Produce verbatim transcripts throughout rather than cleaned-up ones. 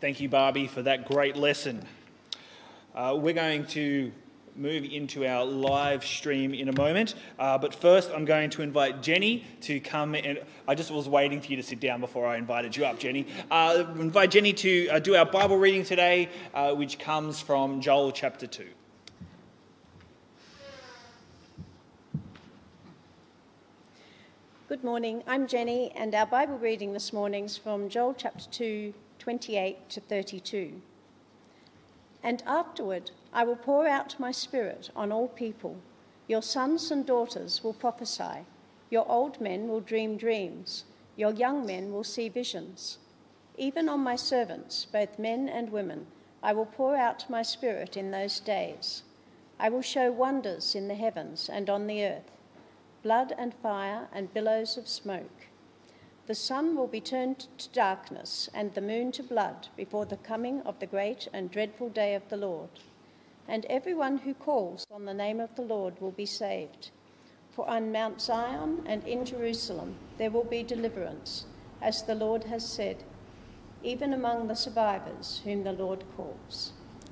Thank you, Barbie, for that great lesson. Uh, we're going to move into our live stream in a moment, uh, but first I'm going to invite Jenny to come, and I just was waiting for you to sit down before I invited you up, Jenny. Uh, invite Jenny to uh, do our Bible reading today, uh, which comes from Joel chapter two. Good morning, I'm Jenny, and our Bible reading this morning is from Joel chapter two, twenty-eight to thirty-two. And afterward I will pour out my spirit on all people. Your sons and daughters will prophesy. Your old men will dream dreams. Your young men will see visions. Even on my servants, both men and women, I will pour out my spirit in those days. I will show wonders in the heavens and on the earth, blood and fire and billows of smoke. The sun will be turned to darkness and the moon to blood before the coming of the great and dreadful day of the Lord. And everyone who calls on the name of the Lord will be saved. For on Mount Zion and in Jerusalem there will be deliverance, as the Lord has said, even among the survivors whom the Lord calls.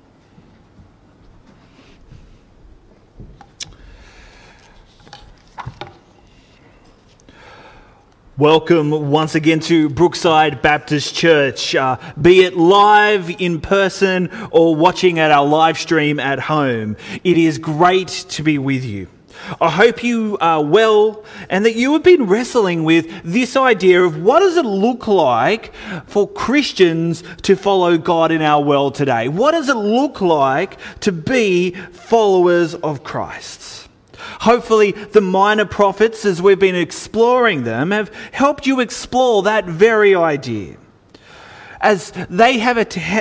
Welcome once again to Brookside Baptist Church, uh, be it live in person or watching at our live stream at home. It is great to be with you. I hope you are well and that you have been wrestling with this idea of what does it look like for Christians to follow God in our world today? What does it look like to be followers of Christ? Hopefully, the minor prophets, as we've been exploring them, have helped you explore that very idea. As they have a te-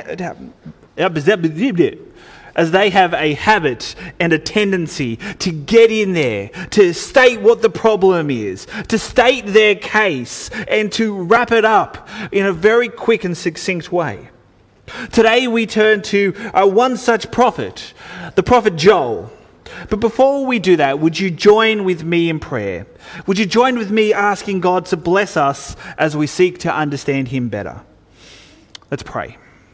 as they have a habit and a tendency to get in there, to state what the problem is, to state their case, and to wrap it up in a very quick and succinct way. Today, we turn to uh, one such prophet, the prophet Joel. But before we do that, would you join with me in prayer? Would you join with me asking God to bless us as we seek to understand him better? Let's pray.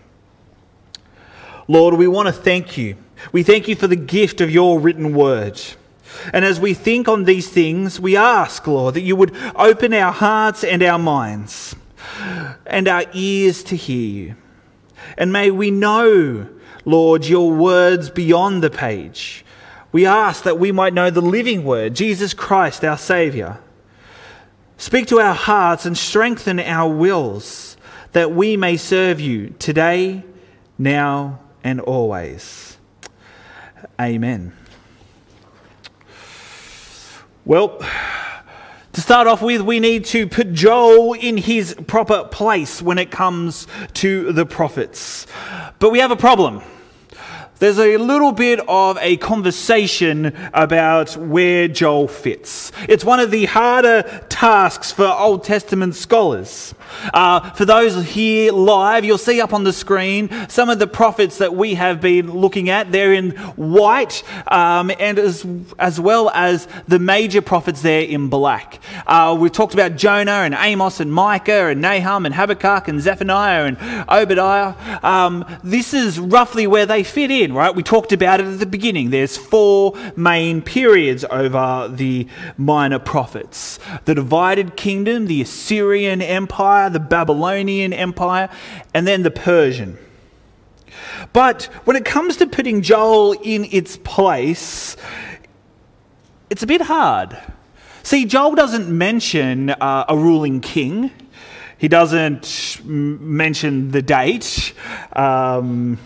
Lord, we want to thank you. We thank you for the gift of your written word. And as we think on these things, we ask, Lord, that you would open our hearts and our minds and our ears to hear you. And may we know, Lord, your words beyond the page. We ask that we might know the living word, Jesus Christ, our Saviour. Speak to our hearts and strengthen our wills that we may serve you today, now, and always. Amen. Well, to start off with, we need to put Joel in his proper place when it comes to the prophets. But we have a problem. There's a little bit of a conversation about where Joel fits. It's one of the harder tasks for Old Testament scholars. Uh, for those here live, you'll see up on the screen some of the prophets that we have been looking at. They're in white, um, and as, as well as the major prophets there in black. Uh, we've talked about Jonah and Amos and Micah and Nahum and Habakkuk and Zephaniah and Obadiah. Um, this is roughly where they fit in. Right, we talked about it at the beginning. There's four main periods over the minor prophets: the divided kingdom, the Assyrian Empire, the Babylonian Empire, and then the Persian. But when it comes to putting Joel in its place, it's a bit hard. See, Joel doesn't mention uh, a ruling king. He doesn't m- mention the date. Um...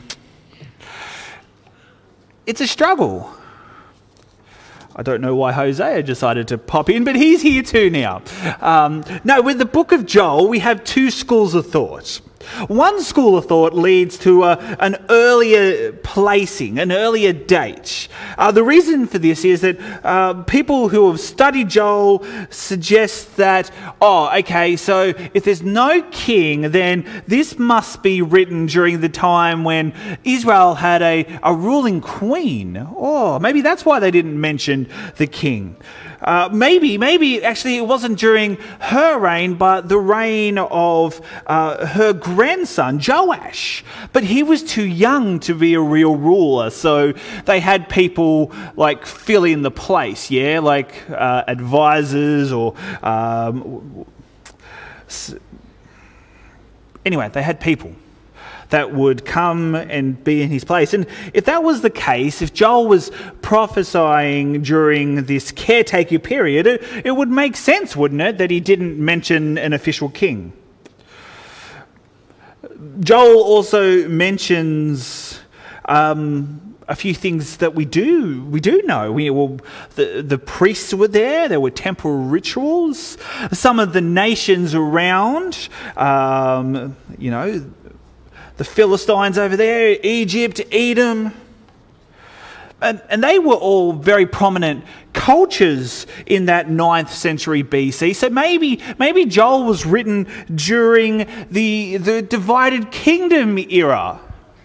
It's a struggle. I don't know why Hosea decided to pop in, but he's here too now. Um, no, with the book of Joel, we have two schools of thought. One school of thought leads to a, an earlier placing, an earlier date. Uh, the reason for this is that uh, people who have studied Joel suggest that, oh, okay, so if there's no king, then this must be written during the time when Israel had a, a ruling queen. Oh, maybe that's why they didn't mention the king. Uh, maybe, maybe actually it wasn't during her reign, but the reign of uh, her grandson, Joash. But he was too young to be a real ruler, so they had people like fill in the place, yeah, like uh, advisors or... Um, anyway, they had people that would come and be in his place. And if that was the case, if Joel was prophesying during this caretaker period, it, it would make sense, wouldn't it, that he didn't mention an official king. Joel also mentions um, a few things that we do we do know. We, well, the, the priests were there, there were temple rituals. Some of the nations around, um, you know, the Philistines over there, Egypt, Edom. And, and they were all very prominent cultures in that ninth century B C. So maybe maybe Joel was written during the, the divided kingdom era.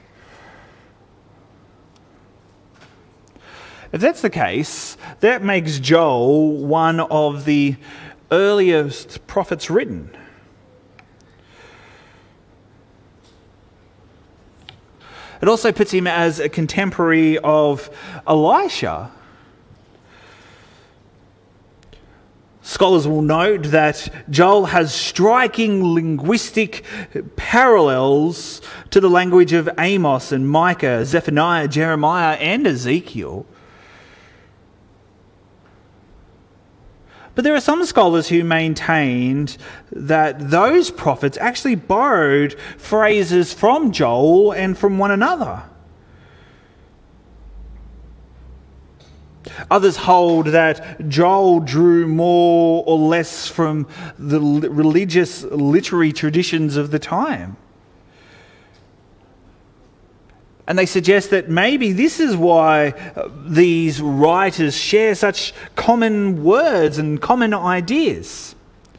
If that's the case, that makes Joel one of the earliest prophets written. It also puts him as a contemporary of Elisha. Scholars will note that Joel has striking linguistic parallels to the language of Amos and Micah, Zephaniah, Jeremiah, and Ezekiel. But there are some scholars who maintained that those prophets actually borrowed phrases from Joel and from one another. Others hold that Joel drew more or less from the religious literary traditions of the time. And they suggest that maybe this is why these writers share such common words and common ideas.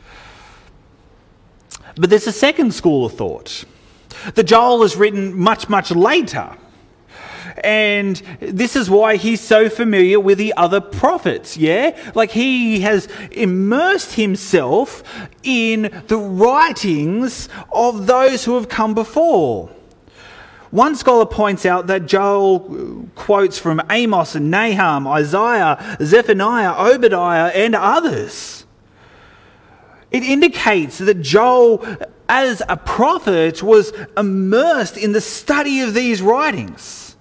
But there's a second school of thought. The Joel is written much, much later. And this is why he's so familiar with the other prophets, yeah? Like he has immersed himself in the writings of those who have come before. One scholar points out that Joel quotes from Amos and Nahum, Isaiah, Zephaniah, Obadiah, and others. It indicates that Joel, as a prophet, was immersed in the study of these writings.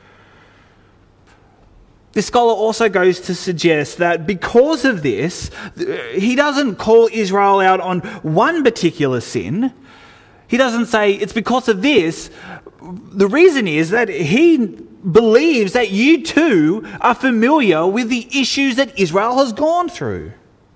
This scholar also goes to suggest that because of this, he doesn't call Israel out on one particular sin. He doesn't say it's because of this. The reason is that he believes that you too are familiar with the issues that Israel has gone through.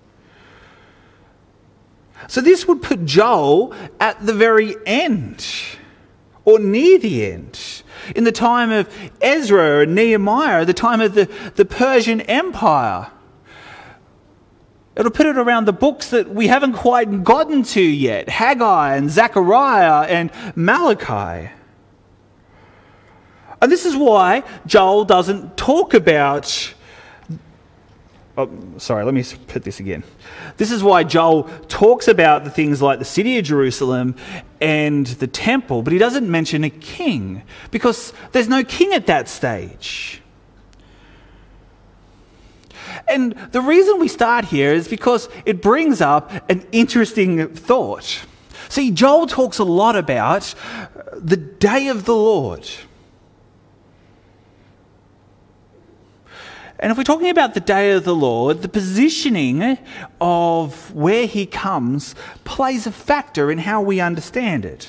So this would put Joel at the very end, or near the end, in the time of Ezra and Nehemiah, the time of the, the Persian Empire. It'll put it around the books that we haven't quite gotten to yet, Haggai and Zechariah and Malachi. And this is why Joel doesn't talk about... Oh, sorry, let me put this again. This is why Joel talks about the things like the city of Jerusalem and the temple, but he doesn't mention a king, because there's no king at that stage. And the reason we start here is because it brings up an interesting thought. See, Joel talks a lot about the day of the Lord. And if we're talking about the day of the Lord, the positioning of where he comes plays a factor in how we understand it.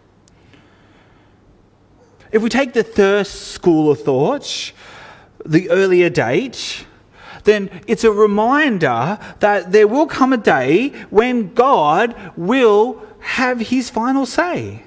If we take the first school of thought, the earlier date, then it's a reminder that there will come a day when God will have his final say.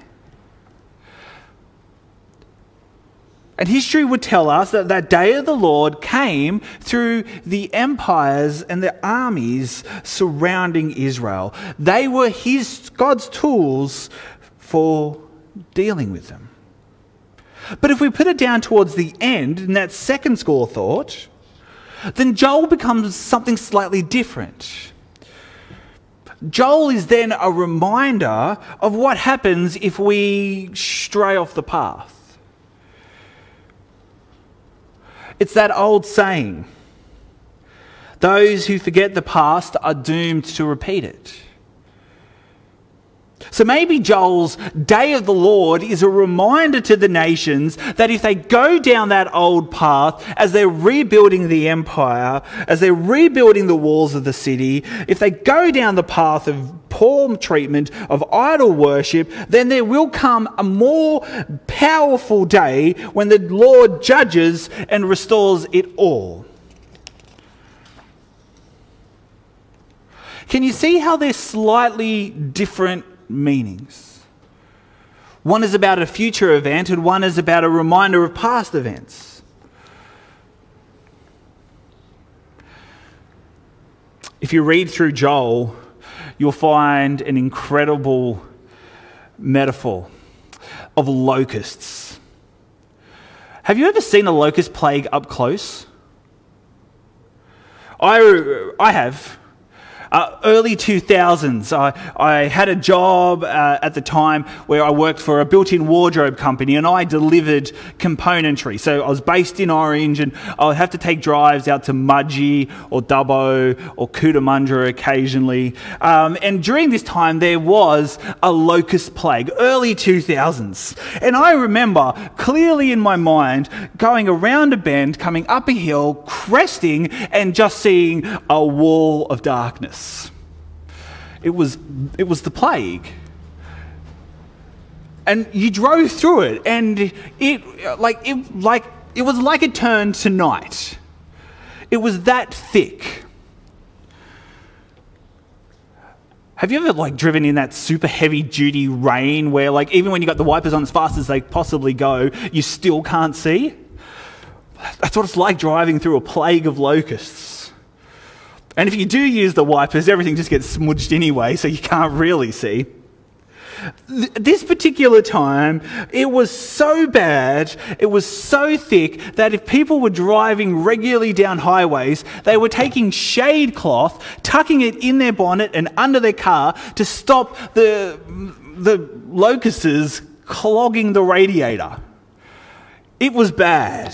And history would tell us that that day of the Lord came through the empires and the armies surrounding Israel. They were his, God's tools for dealing with them. But if we put it down towards the end, in that second school of thought, then Joel becomes something slightly different. Joel is then a reminder of what happens if we stray off the path. It's that old saying, those who forget the past are doomed to repeat it. So maybe Joel's Day of the Lord is a reminder to the nations that if they go down that old path as they're rebuilding the empire, as they're rebuilding the walls of the city, if they go down the path of poor treatment, of idol worship, then there will come a more powerful day when the Lord judges and restores it all. Can you see how they're slightly different meanings? One is about a future event and one is about a reminder of past events. If you read through Joel, you'll find an incredible metaphor of locusts. Have you ever seen a locust plague up close? I, I have. Uh, early two thousands, I, I had a job uh, at the time where I worked for a built-in wardrobe company and I delivered componentry. So I was based in Orange and I would have to take drives out to Mudgee or Dubbo or Cootamundra occasionally. Um, and during this time there was a locust plague, early two thousands. And I remember clearly in my mind going around a bend, coming up a hill, cresting and just seeing a wall of darkness. It was it was the plague. And you drove through it and it like it like it was like it turned to night. It was that thick. Have you ever like driven in that super heavy duty rain where like even when you got the wipers on as fast as they possibly go, you still can't see? That's what it's like driving through a plague of locusts. And if you do use the wipers, everything just gets smudged anyway, so you can't really see. Th- this particular time, it was so bad, it was so thick, that if people were driving regularly down highways, they were taking shade cloth, tucking it in their bonnet and under their car to stop the, the locusts clogging the radiator. It was bad.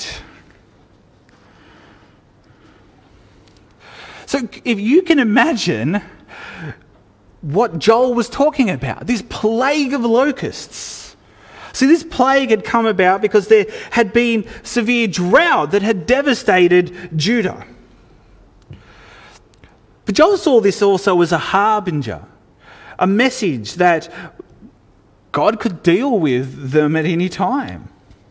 So if you can imagine what Joel was talking about, this plague of locusts. See, this plague had come about because there had been severe drought that had devastated Judah. But Joel saw this also as a harbinger, a message that God could deal with them at any time.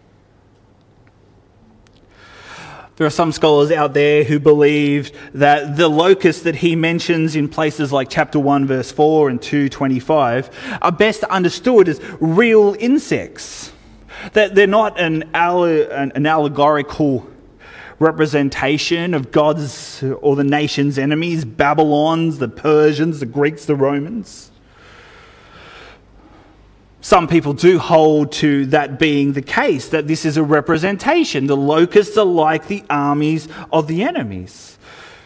There are some scholars out there who believe that the locusts that he mentions in places like chapter one verse four and two twenty-five are best understood as real insects. That they're not an, alle- an allegorical representation of God's or the nation's enemies, Babylon's, the Persians, the Greeks, the Romans. Some people do hold to that being the case, that this is a representation. The locusts are like the armies of the enemies.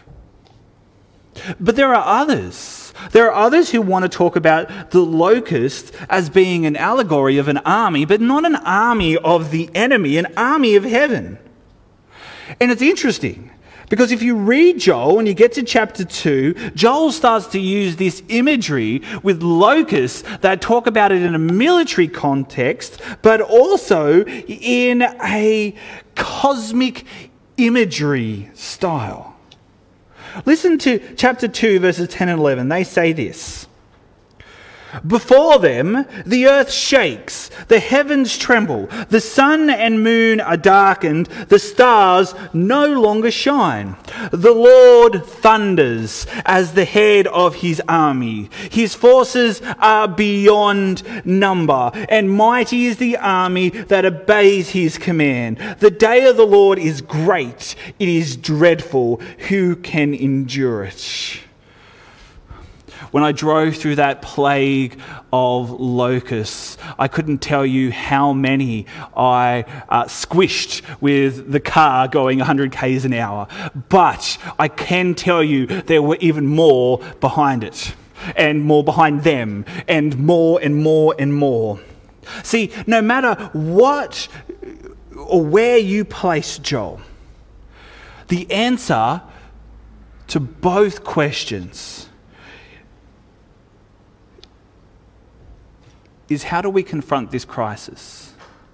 But there are others. There are others who want to talk about the locust as being an allegory of an army, but not an army of the enemy, an army of heaven. And it's interesting. Because if you read Joel and you get to chapter two, Joel starts to use this imagery with locusts that talk about it in a military context, but also in a cosmic imagery style. Listen to chapter two, verses ten and eleven. They say this. Before them, the earth shakes, the heavens tremble, the sun and moon are darkened, the stars no longer shine. The Lord thunders as the head of his army. His forces are beyond number, and mighty is the army that obeys his command. The day of the Lord is great, it is dreadful. Who can endure it? When I drove through that plague of locusts, I couldn't tell you how many I uh, squished with the car going one hundred kays an hour. But I can tell you there were even more behind it, and more behind them, and more and more and more. See, no matter what or where you place Joel, the answer to both questions is, how do we confront this crisis?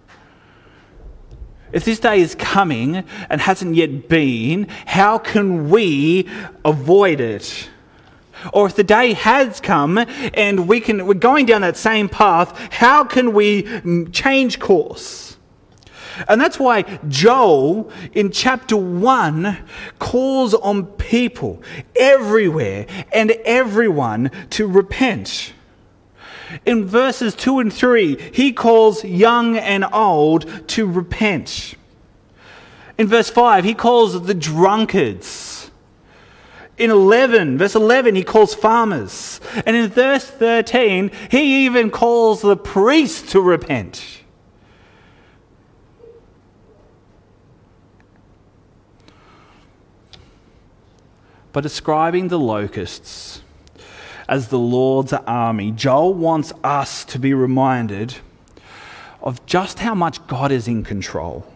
If this day is coming and hasn't yet been, how can we avoid it? Or if the day has come and we can, we're going down that same path, how can we change course? And that's why Joel, in chapter one, calls on people everywhere and everyone to repent. In verses two and three, he calls young and old to repent. In verse five, he calls the drunkards. In eleven, verse eleven, he calls farmers. And in verse thirteen, he even calls the priests to repent. By describing the locusts as the Lord's army, Joel wants us to be reminded of just how much God is in control.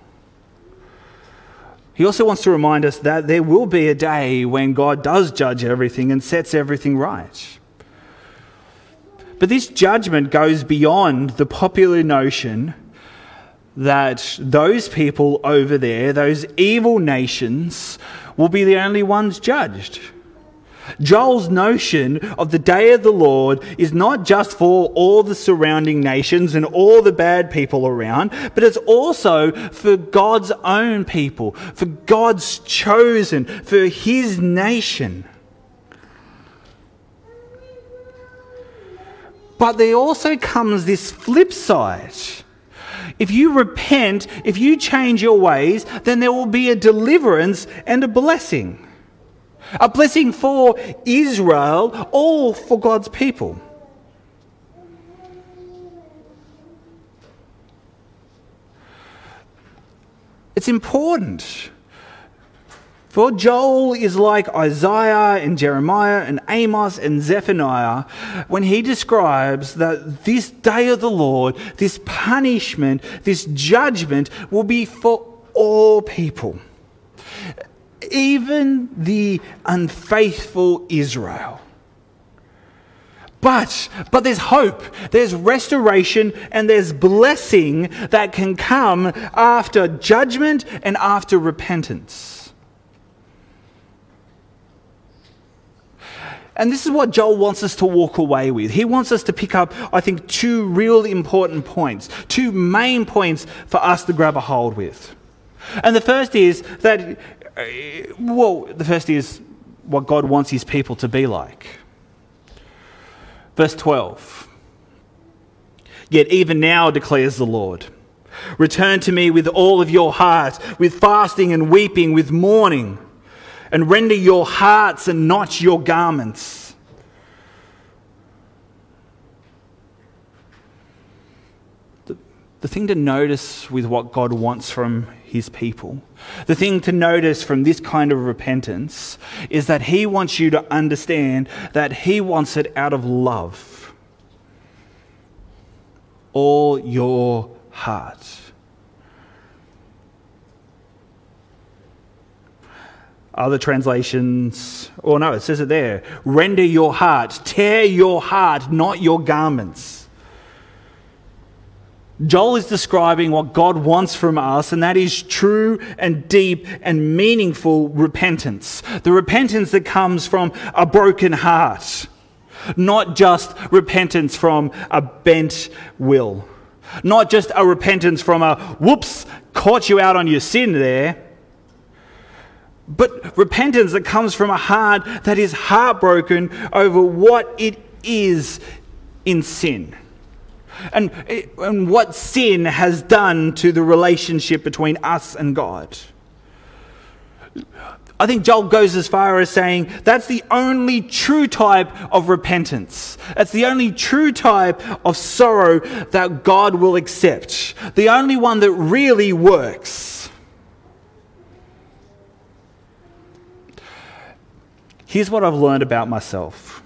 He also wants to remind us that there will be a day when God does judge everything and sets everything right. But this judgment goes beyond the popular notion that those people over there, those evil nations, will be the only ones judged. Joel's notion of the day of the Lord is not just for all the surrounding nations and all the bad people around, but it's also for God's own people, for God's chosen, for his nation. But there also comes this flip side. If you repent, if you change your ways, then there will be a deliverance and a blessing. A blessing for Israel, all for God's people. It's important. For Joel is like Isaiah and Jeremiah and Amos and Zephaniah when he describes that this day of the Lord, this punishment, this judgment will be for all people. Even the unfaithful Israel. But, but there's hope, there's restoration, and there's blessing that can come after judgment and after repentance. And this is what Joel wants us to walk away with. He wants us to pick up, I think, two real important points, two main points for us to grab a hold with. And the first is that, well, the first is what God wants his people to be like. Verse twelve. Yet even now, declares the Lord, return to me with all of your heart, with fasting and weeping, with mourning, and render your hearts and not your garments. The, the thing to notice with what God wants from his people, the thing to notice from this kind of repentance, is that he wants you to understand that he wants it out of love. All your heart. Other translations, or no, it says it there. Render your heart, tear your heart, not your garments. Joel is describing what God wants from us, and that is true and deep and meaningful repentance. The repentance that comes from a broken heart, not just repentance from a bent will, not just a repentance from a whoops, caught you out on your sin there. But repentance that comes from a heart that is heartbroken over what it is in sin. And, and what sin has done to the relationship between us and God. I think Joel goes as far as saying that's the only true type of repentance. That's the only true type of sorrow that God will accept. The only one that really works. Here's what I've learned about myself.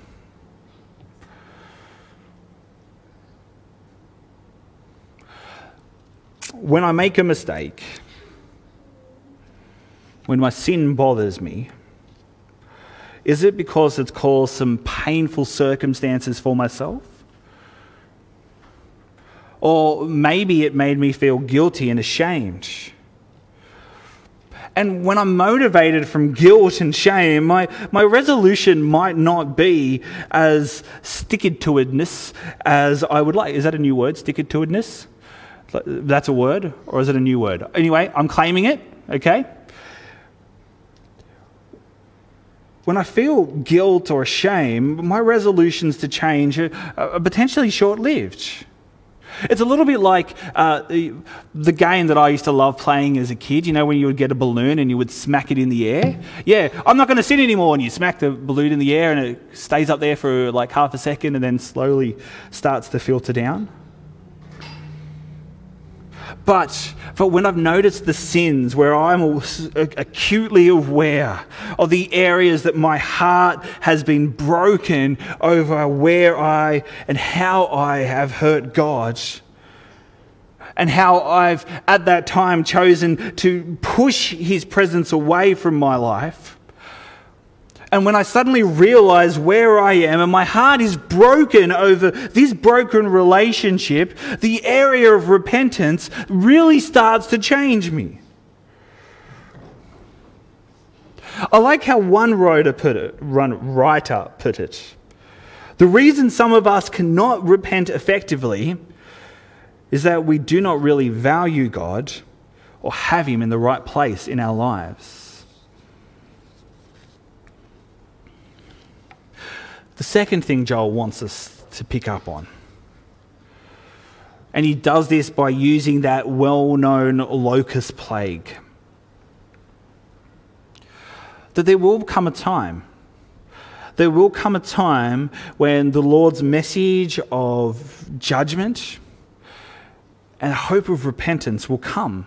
When I make a mistake, when my sin bothers me, is it because it's caused some painful circumstances for myself? Or maybe it made me feel guilty and ashamed. And when I'm motivated from guilt and shame, my, my resolution might not be as stick-it-to-itness as I would like. Is that a new word, stick-it-to-itness? That's a word, or is it a new word? Anyway, I'm claiming it, okay? When I feel guilt or shame, my resolutions to change are, are potentially short-lived. It's a little bit like uh, the, the game that I used to love playing as a kid. You know, when you would get a balloon and you would smack it in the air? Yeah, I'm not going to sit anymore. And you smack the balloon in the air and it stays up there for like half a second and then slowly starts to filter down. But, but when I've noticed the sins where I'm acutely aware of the areas that my heart has been broken over where I and how I have hurt God, and how I've at that time chosen to push His presence away from my life, and when I suddenly realize where I am and my heart is broken over this broken relationship, the area of repentance really starts to change me. I like how one writer put it, one writer put it. The reason some of us cannot repent effectively is that we do not really value God or have Him in the right place in our lives. The second thing Joel wants us to pick up on, and he does this by using that well-known locust plague, that there will come a time, there will come a time when the Lord's message of judgment and hope of repentance will come.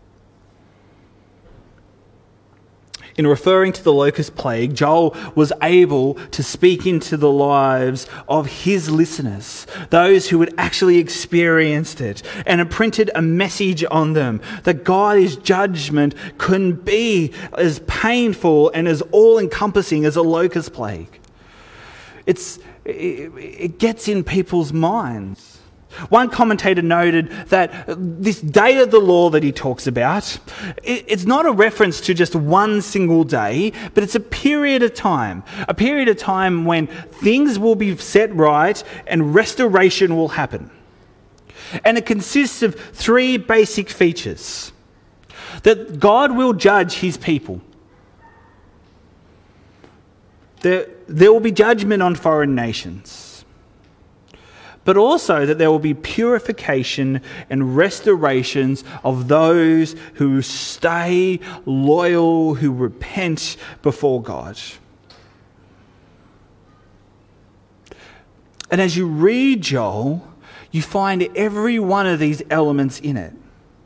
In referring to the locust plague, Joel was able to speak into the lives of his listeners, those who had actually experienced it, and imprinted a message on them that God's judgment couldn't be as painful and as all-encompassing as a locust plague. It's, it, it gets in people's minds. One commentator noted that this day of the law that he talks about, it's not a reference to just one single day, but it's a period of time, a period of time when things will be set right and restoration will happen. And it consists of three basic features: that God will judge His people, there, there will be judgment on foreign nations, but also that there will be purification and restorations of those who stay loyal, who repent before God. And as you read Joel, you find every one of these elements in it.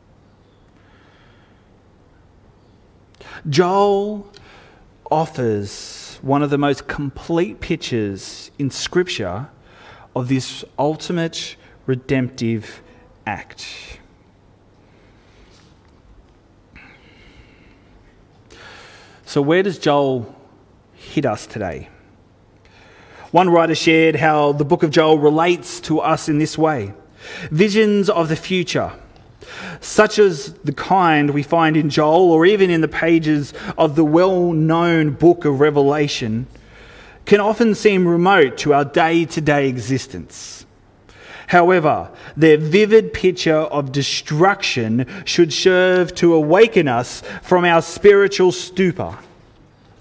Joel offers one of the most complete pictures in Scripture of this ultimate redemptive act. So where does Joel hit us today? One writer shared how the book of Joel relates to us in this way. Visions of the future, such as the kind we find in Joel or even in the pages of the well-known book of Revelation, can often seem remote to our day-to-day existence. However, their vivid picture of destruction should serve to awaken us from our spiritual stupor.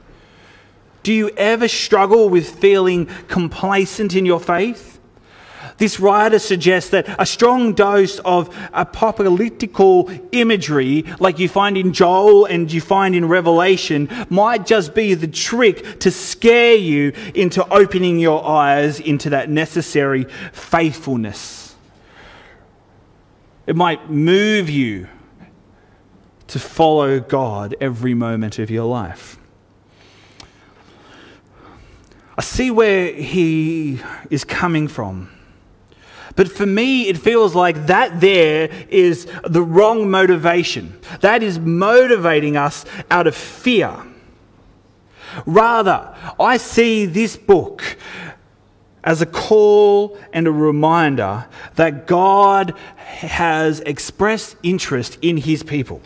Do you ever struggle with feeling complacent in your faith? This writer suggests that a strong dose of apocalyptical imagery, like you find in Joel and you find in Revelation, might just be the trick to scare you into opening your eyes into that necessary faithfulness. It might move you to follow God every moment of your life. I see where he is coming from. But for me, it feels like that there is the wrong motivation. That is motivating us out of fear. Rather, I see this book as a call and a reminder that God has expressed interest in his people.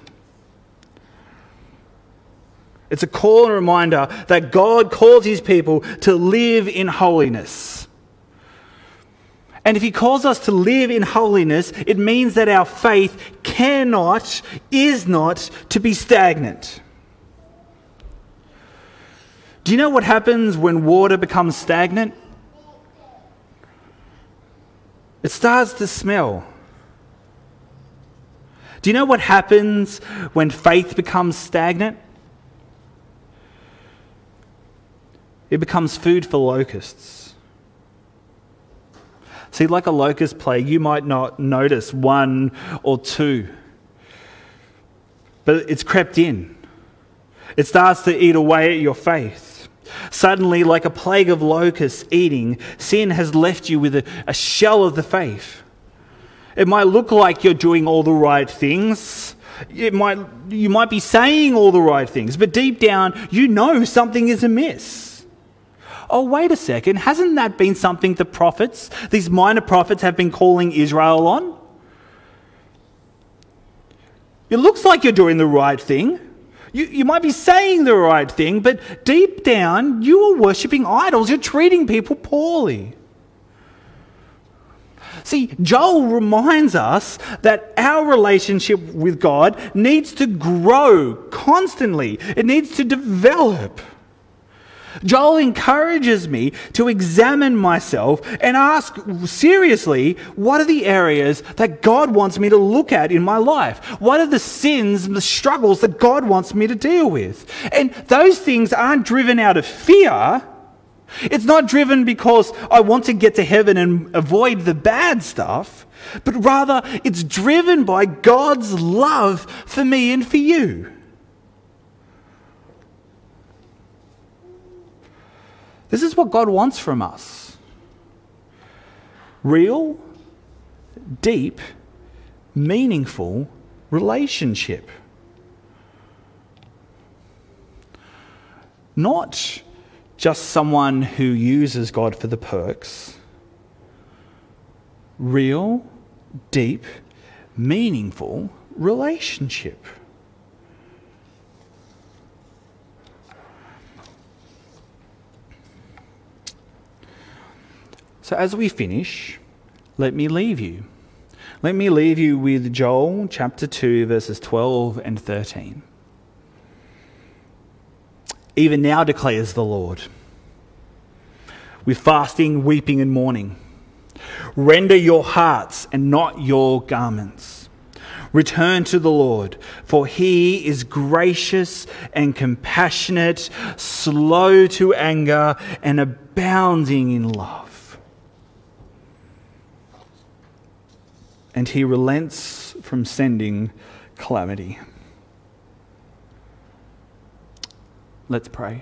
It's a call and reminder that God calls his people to live in holiness. And if he calls us to live in holiness, it means that our faith cannot, is not, to be stagnant. Do you know what happens when water becomes stagnant? It starts to smell. Do you know what happens when faith becomes stagnant? It becomes food for locusts. See, like a locust plague, you might not notice one or two, but it's crept in. It starts to eat away at your faith. Suddenly, like a plague of locusts eating, sin has left you with a, a shell of the faith. It might look like you're doing all the right things. It might, you might be saying all the right things, but deep down, you know something is amiss. Oh, wait a second, hasn't that been something the prophets, these minor prophets, have been calling Israel on? It looks like you're doing the right thing. You, you might be saying the right thing, but deep down, you are worshipping idols. You're treating people poorly. See, Joel reminds us that our relationship with God needs to grow constantly. It needs to develop. Joel encourages me to examine myself and ask seriously, what are the areas that God wants me to look at in my life? What are the sins and the struggles that God wants me to deal with? And those things aren't driven out of fear. It's not driven because I want to get to heaven and avoid the bad stuff, but rather it's driven by God's love for me and for you. This is what God wants from us. Real, deep, meaningful relationship. Not just someone who uses God for the perks. Real, deep, meaningful relationship. So as we finish, let me leave you. Let me leave you with Joel chapter two, verses twelve and thirteen. Even now declares the Lord, with fasting, weeping and mourning, render your hearts and not your garments. Return to the Lord, for he is gracious and compassionate, slow to anger and abounding in love. And he relents from sending calamity. Let's pray.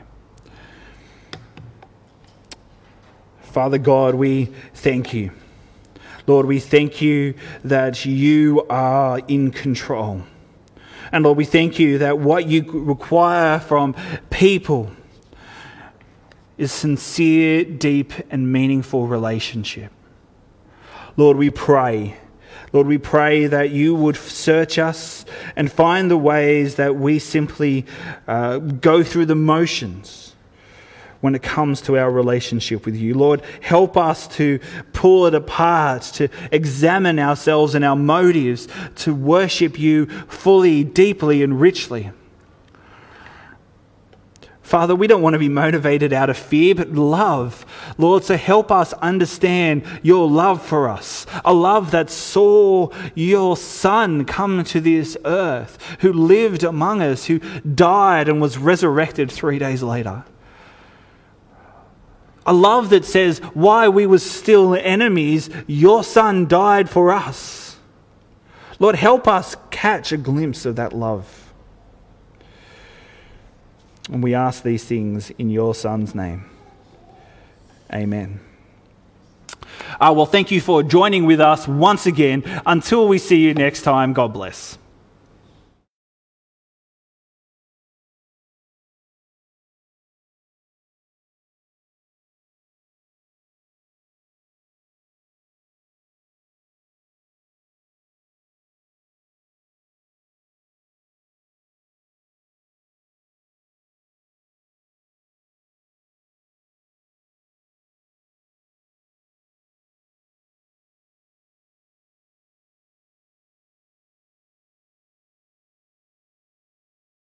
Father God, we thank you. Lord, we thank you that you are in control. And Lord, we thank you that what you require from people is sincere, deep, and meaningful relationship. Lord, we pray Lord, we pray that you would search us and find the ways that we simply uh, go through the motions when it comes to our relationship with you. Lord, help us to pull it apart, to examine ourselves and our motives, to worship you fully, deeply, and richly. Father, we don't want to be motivated out of fear, but love. Lord, so help us understand your love for us, a love that saw your Son come to this earth, who lived among us, who died and was resurrected three days later. A love that says, while we were still enemies, your Son died for us. Lord, help us catch a glimpse of that love. And we ask these things in your Son's name. Amen. Uh, well, thank you for joining with us once again. Until we see you next time, God bless.